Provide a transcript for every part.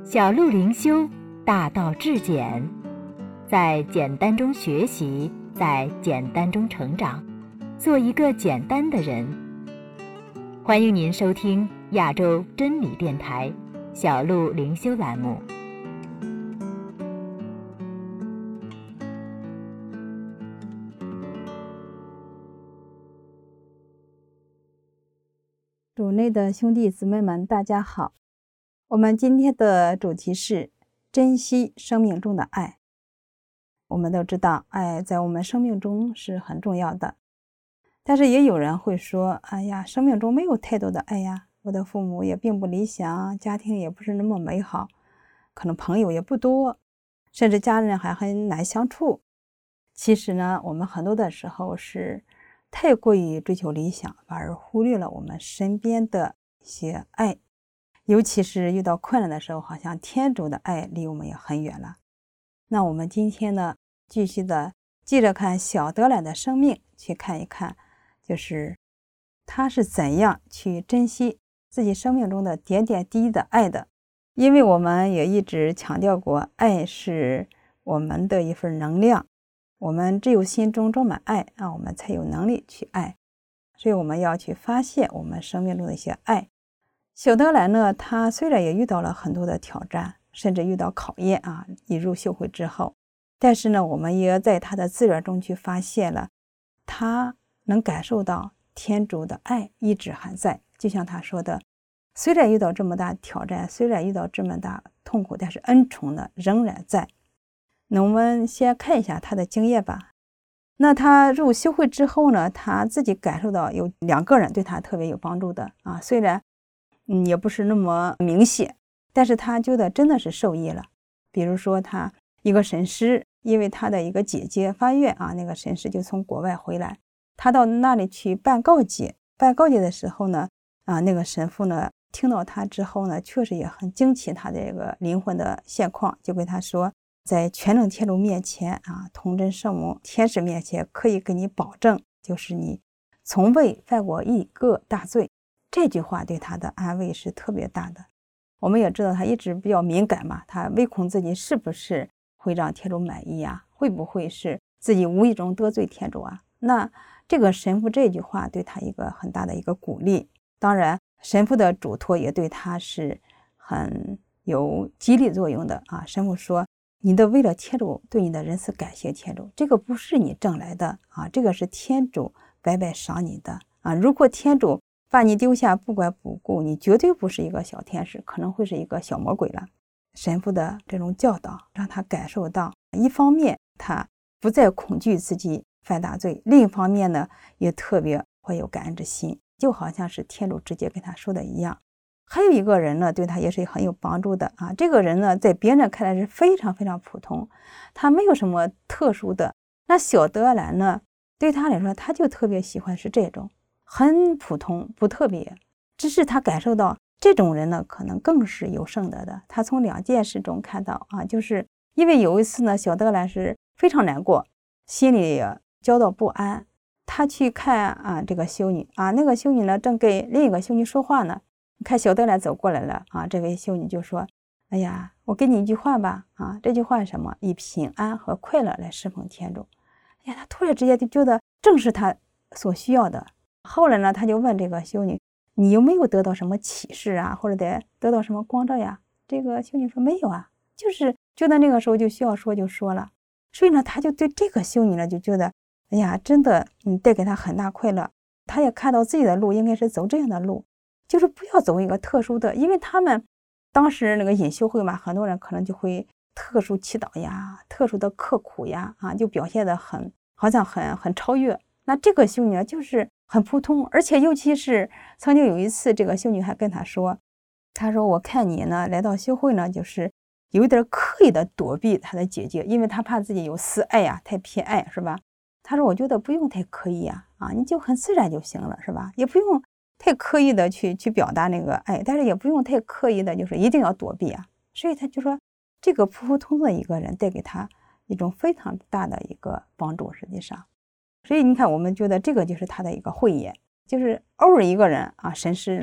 小路灵修，大道至简，在简单中学习，在简单中成长，做一个简单的人。欢迎您收听亚洲真理电台小路灵修栏目。 主内的兄弟姊妹们，大家好。我们今天的主题是珍惜生命中的爱。我们都知道，爱在我们生命中是很重要的。但是也有人会说，哎呀，生命中没有太多的爱呀，我的父母也并不理想，家庭也不是那么美好，可能朋友也不多，甚至家人还很难相处。其实呢，我们很多的时候是太过于追求理想，反而忽略了我们身边的一些爱。尤其是遇到困难的时候，好像天主的爱离我们也很远了。那我们今天呢，继续的接着看小德兰的生命，去看一看，就是他是怎样去珍惜自己生命中的点点滴滴的爱的。因为我们也一直强调过，爱是我们的一份能量，我们只有心中装满爱啊，我们才有能力去爱。所以我们要去发现我们生命中的一些爱。小德兰呢，他虽然也遇到了很多的挑战，甚至遇到考验啊，一入修会之后，但是呢，我们也在他的自然中去发现了，他能感受到天主的爱一直还在。就像他说的，虽然遇到这么大挑战，虽然遇到这么大痛苦，但是恩宠呢仍然在。那我们先看一下他的经验吧。那他入修会之后呢，他自己感受到有2个人对他特别有帮助的啊，虽然也不是那么明显，但是他觉得真的是受益了。比如说他一个神师，因为他的一个姐姐发愿啊，那个神师就从国外回来，他到那里去办告解的时候呢，那个神父呢听到他之后呢，确实也很惊奇他这个灵魂的现况，就跟他说，在全能天主面前啊，童真圣母天使面前，可以给你保证，就是你从未犯过一个大罪。这句话对他的安慰是特别大的。我们也知道他一直比较敏感嘛，他唯恐自己是不是会让天主满意啊，会不会是自己无意中得罪天主啊。那这个神父这句话对他一个很大的一个鼓励。当然神父的嘱托也对他是很有激励作用的啊。神父说，你的为了天主对你的仁慈感谢天主，这个不是你挣来的啊，这个是天主白白赏你的啊。如果天主把你丢下不管不顾，你绝对不是一个小天使，可能会是一个小魔鬼了。神父的这种教导让他感受到，一方面他不再恐惧自己犯大罪，另一方面呢也特别会有感恩之心，就好像是天主直接跟他说的一样。还有一个人呢，对他也是很有帮助的啊。这个人呢，在别人看来是非常非常普通，他没有什么特殊的。那小德兰呢，对他来说，他就特别喜欢是这种很普通不特别，只是他感受到这种人呢可能更是有圣德的。他从2件事中看到啊，就是因为有一次呢，小德兰是非常难过，心里焦躁不安，他去看这个修女啊，那个修女呢正跟另一个修女说话呢，看小德兰走过来了啊，这位修女就说，哎呀，我给你一句话吧啊，这句话是什么？以平安和快乐来侍奉天主。哎呀，他突然之间就觉得正是他所需要的。后来呢，他就问这个修女，你有没有得到什么启示啊，或者得到什么光照呀？这个修女说没有啊，就是觉得那个时候就需要说就说了。所以呢，他就对这个修女呢就觉得，哎呀，真的带给他很大快乐。他也看到自己的路应该是走这样的路，就是不要走一个特殊的，因为他们当时那个隐修会嘛，很多人可能就会特殊祈祷呀，特殊的刻苦呀就表现得好像很超越。那这个修女呢就是很普通，而且尤其是曾经有一次，这个修女还跟他说，他说我看你呢来到修会呢，就是有点刻意的躲避他的姐姐，因为他怕自己有私爱呀，太偏爱是吧。他说我觉得不用太刻意你就很自然就行了是吧，也不用太刻意的去表达那个爱，但是也不用太刻意的就是一定要躲避所以他就说这个普普通的一个人带给他一种非常大的一个帮助。实际上所以你看，我们觉得这个就是他的一个慧眼，就是偶尔一个人神师来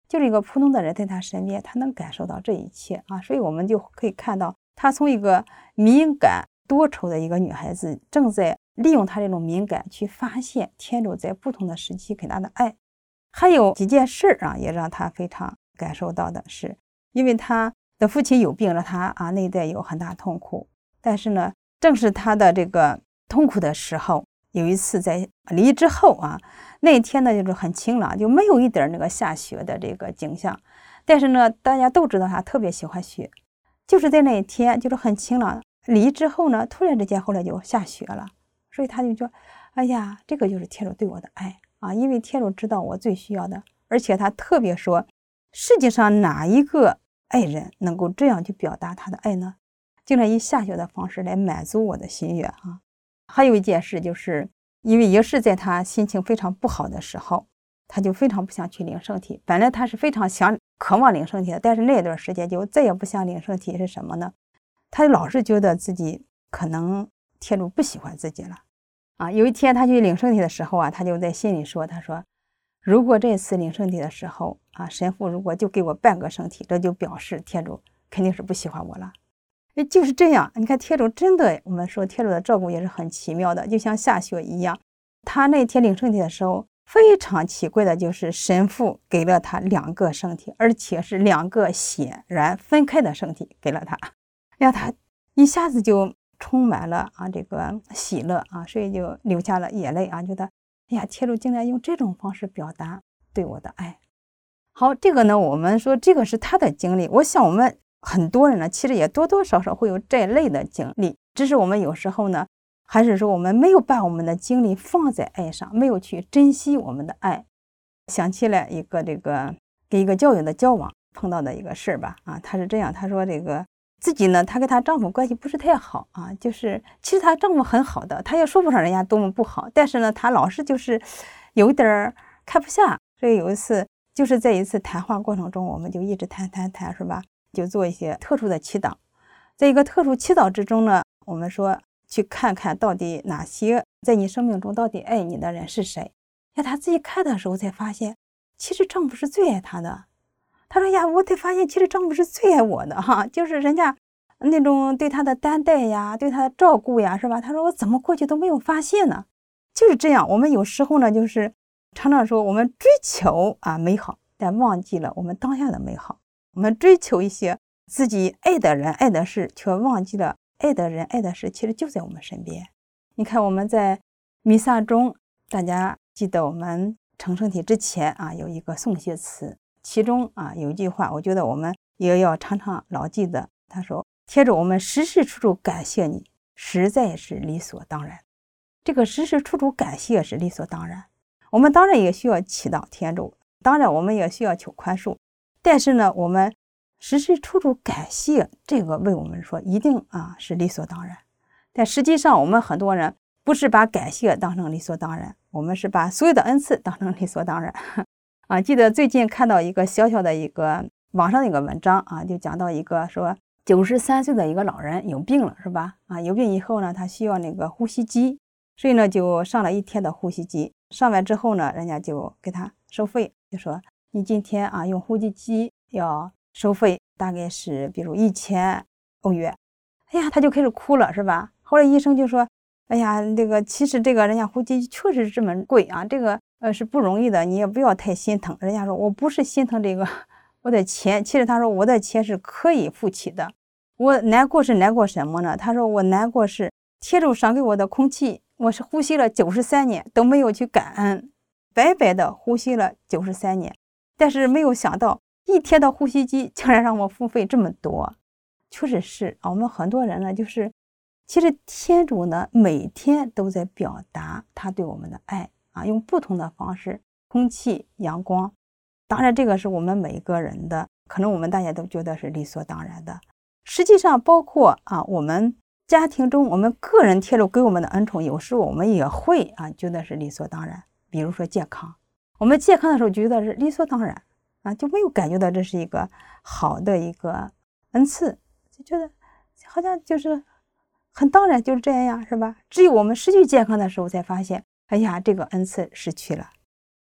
就是一个普通的人在他身边，他能感受到这一切啊。所以我们就可以看到，他从一个敏感多愁的一个女孩子，正在利用她这种敏感去发现天主在不同的时期给她的爱。还有几件事啊，也让他非常感受到的是，因为他的父亲有病，让他内在有很大痛苦。但是呢，正是他的这个痛苦的时候，有一次在离异之后那一天呢就是很晴朗，就没有一点那个下雪的这个景象。但是呢，大家都知道他特别喜欢雪，就是在那一天就是很晴朗。离异之后呢，突然之间后来就下雪了，所以他就说：“哎呀，这个就是天主对我的爱因为天主知道我最需要的。”而且他特别说，世界上哪一个爱人能够这样去表达他的爱呢？竟然以下雪的方式来满足我的心愿还有一件事，就是因为也是在他心情非常不好的时候，他就非常不想去领圣体。本来他是非常渴望领圣体的，但是那段时间就再也不想领圣体。是什么呢？他老是觉得自己可能天主不喜欢自己了有一天他去领圣体的时候他就在心里说，他说如果这次领圣体的时候神父如果就给我半个圣体，这就表示天主肯定是不喜欢我了。就是这样，你看天主真的，我们说天主的照顾也是很奇妙的，就像下雪一样。他那天领圣体的时候，非常奇怪的就是神父给了他2个圣体，而且是2个显然分开的圣体给了他，让他一下子就充满了这个喜乐所以就流下了眼泪觉得哎呀，天主竟然用这种方式表达对我的爱。好，这个呢，我们说这个是他的经历。我想我们很多人呢，其实也多多少少会有这类的经历，只是我们有时候呢，还是说我们没有把我们的精力放在爱上，没有去珍惜我们的爱。想起来一个跟一个教友的交往碰到的一个事儿吧他是这样，他说这个自己呢，她跟她丈夫关系不是太好就是其实她丈夫很好的，她也说不上人家多么不好，但是呢，她老是就是有点看不下。所以有一次就是在一次谈话过程中，我们就一直谈是吧，就做一些特殊的祈祷。在一个特殊祈祷之中呢，我们说去看看到底哪些在你生命中到底爱你的人是谁。她自己看的时候才发现，其实丈夫是最爱她的。她说呀，我才发现其实丈夫是最爱我的就是人家那种对她的担待呀，对她的照顾呀，是吧？她说我怎么过去都没有发现呢？就是这样，我们有时候呢，就是常常说我们追求美好，但忘记了我们当下的美好。我们追求一些自己爱的人爱的事，却忘记了爱的人爱的事其实就在我们身边。你看我们在弥撒中，大家记得我们成圣体之前有一个诵谢词，其中有一句话，我觉得我们也要常常牢记的。他说：“天主，我们时时处处感谢你，实在是理所当然。”这个时时处处感谢是理所当然。我们当然也需要祈祷天主，当然我们也需要求宽恕，但是呢，我们时时处处感谢，这个为我们说一定是理所当然。但实际上我们很多人不是把感谢当成理所当然，我们是把所有的恩赐当成理所当然记得最近看到一个小小的一个网上的一个文章就讲到一个说93岁的一个老人有病了，是吧有病以后呢，他需要那个呼吸机，所以呢就上了1天的呼吸机。上完之后呢，人家就给他收费，就说你今天用呼吸机要收费，大概是比如1000欧元。哎呀，他就开始哭了，是吧？后来医生就说，哎呀，这个其实这个人家呼吸机确实是这么贵这个是不容易的，你也不要太心疼。人家说我不是心疼这个我的钱，其实他说我的钱是可以付起的。我难过是难过什么呢？他说我难过是天主赏给我的空气，我是呼吸了93年都没有去感恩，白白的呼吸了93年，但是没有想到1天的呼吸机竟然让我付费这么多。确实是我们很多人呢，就是其实天主呢每天都在表达他对我们的爱用不同的方式，空气、阳光。当然这个是我们每一个人的，可能我们大家都觉得是理所当然的。实际上包括我们家庭中我们个人天主给我们的恩宠，有时候我们也会觉得是理所当然。比如说健康，我们健康的时候觉得是理所当然就没有感觉到这是一个好的一个恩赐，就觉得好像就是很当然，就是这样是吧？只有我们失去健康的时候才发现，哎呀，这个恩赐失去了。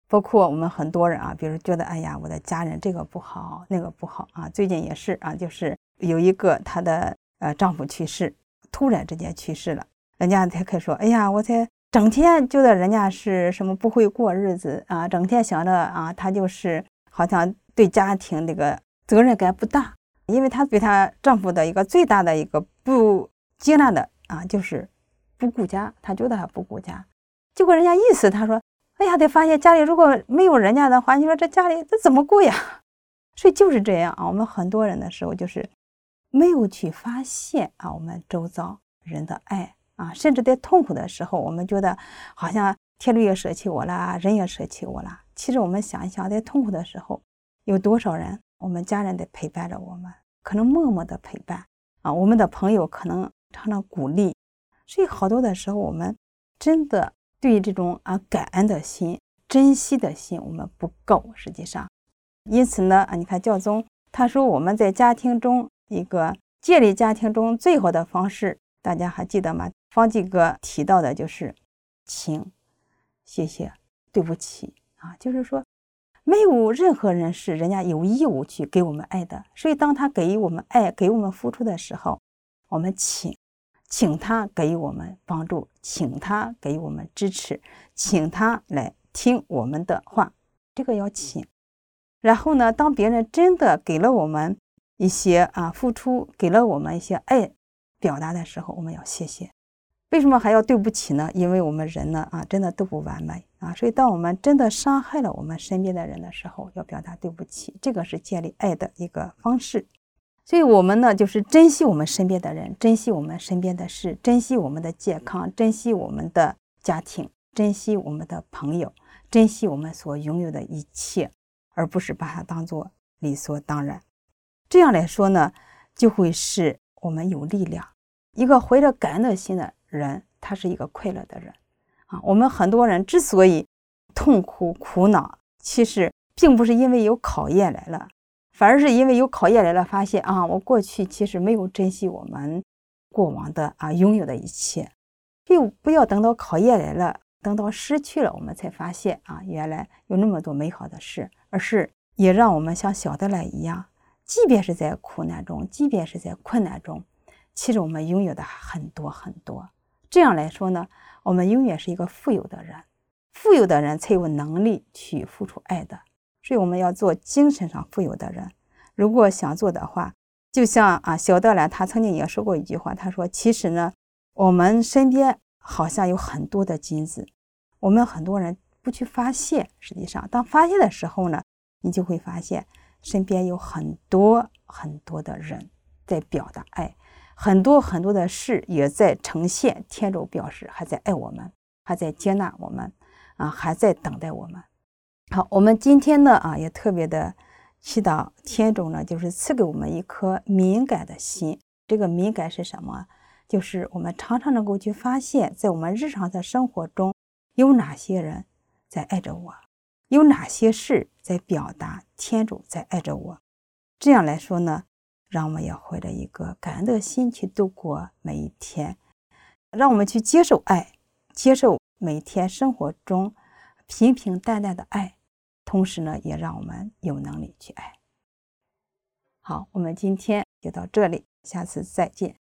包括我们很多人啊，比如觉得哎呀，我的家人这个不好那个不好啊，最近也是啊，就是有一个她的丈夫去世，突然之间去世了，人家才可以说，哎呀，我才整天觉得人家是什么不会过日子啊，整天想着啊，她就是好像对家庭那个责任感不大，因为她对她丈夫的一个最大的一个不接纳的啊，就是不顾家，她觉得她不顾家。结果人家意思，她说，哎呀，得发现家里如果没有人家的话，你说这家里这怎么过呀？所以就是这样啊，我们很多人的时候就是没有去发现啊，我们周遭人的爱啊，甚至在痛苦的时候，我们觉得好像天主也舍弃我啦，人也舍弃我啦。其实我们想一想，在痛苦的时候，有多少人，我们家人在陪伴着我们，可能默默的陪伴啊，我们的朋友可能常常鼓励。所以好多的时候，我们真的对这种感恩的心、珍惜的心，我们不够，实际上。因此呢，你看教宗他说，我们在家庭中一个建立家庭中最好的方式，大家还记得吗？方济各提到的就是请、谢谢、对不起啊，就是说没有任何人是人家有义务去给我们爱的，所以当他给予我们爱、给我们付出的时候，我们请他给予我们帮助，请他给予我们支持，请他来听我们的话，这个要请。然后呢，当别人真的给了我们一些付出，给了我们一些爱表达的时候，我们要谢谢。为什么还要对不起呢？因为我们人呢真的都不完美啊，所以当我们真的伤害了我们身边的人的时候，要表达对不起，这个是建立爱的一个方式。所以我们呢，就是珍惜我们身边的人，珍惜我们身边的事，珍惜我们的健康，珍惜我们的家庭，珍惜我们的朋友，珍惜我们所拥有的一切，而不是把它当作理所当然。这样来说呢，就会使我们有力量。一个怀着感恩的心的人，他是一个快乐的人啊。我们很多人之所以痛苦苦恼，其实并不是因为有考验来了，反而是因为有考验来了，发现我过去其实没有珍惜我们过往的拥有的一切。就不要等到考验来了，等到失去了，我们才发现原来有那么多美好的事，而是也让我们像小德莱一样，即便是在苦难中，即便是在困难中，其实我们拥有的很多很多。这样来说呢，我们永远是一个富有的人，富有的人才有能力去付出爱的。所以我们要做精神上富有的人。如果想做的话，就像小德兰他曾经也说过一句话，他说其实呢，我们身边好像有很多的金子，我们很多人不去发现，实际上当发现的时候呢，你就会发现身边有很多很多的人在表达爱，很多很多的事也在呈现天主表示还在爱我们，还在接纳我们还在等待我们。好，我们今天呢也特别的祈祷天主呢，就是赐给我们一颗敏感的心。这个敏感是什么？就是我们常常能够去发现，在我们日常的生活中，有哪些人在爱着我，有哪些事在表达天主在爱着我。这样来说呢，让我们要怀着一个感恩的心去度过每一天，让我们去接受爱，接受每天生活中平平淡淡的爱，同时呢，也让我们有能力去爱。好，我们今天就到这里，下次再见。